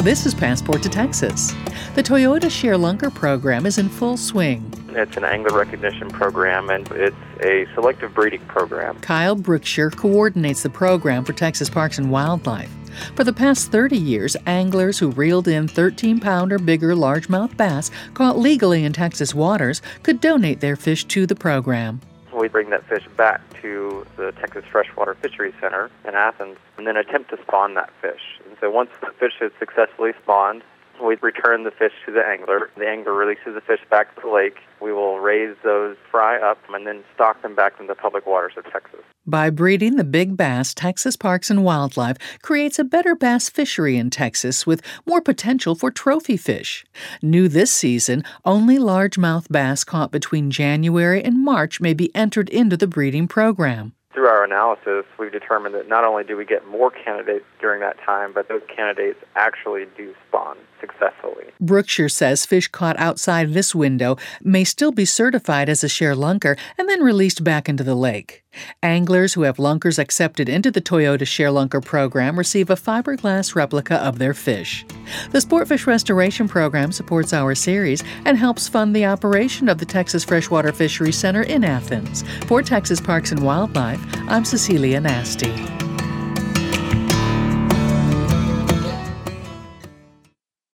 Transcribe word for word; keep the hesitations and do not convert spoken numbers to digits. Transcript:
This is Passport to Texas. The Toyota ShareLunker program is in full swing. It's an angler recognition program, and it's a selective breeding program. Kyle Brookshire coordinates the program for Texas Parks and Wildlife. For the past thirty years, anglers who reeled in thirteen-pound or bigger largemouth bass caught legally in Texas waters could donate their fish to the program. We bring that fish back to the Texas Freshwater Fisheries Center in Athens and then attempt to spawn that fish. And so once the fish is successfully spawned, we return the fish to the angler. The angler releases the fish back to the lake. We will raise those fry up and then stock them back in the public waters of Texas. By breeding the big bass, Texas Parks and Wildlife creates a better bass fishery in Texas with more potential for trophy fish. New this season, only largemouth bass caught between January and March may be entered into the breeding program. Through our analysis, we've determined that not only do we get more candidates during that time, but those candidates actually do spawn successfully. Brookshire says fish caught outside this window may still be certified as a ShareLunker and then released back into the lake. Anglers who have lunkers accepted into the Toyota ShareLunker program receive a fiberglass replica of their fish. The Sportfish Restoration Program supports our series and helps fund the operation of the Texas Freshwater Fisheries Center in Athens. For Texas Parks and Wildlife, I'm Cecilia Nasty.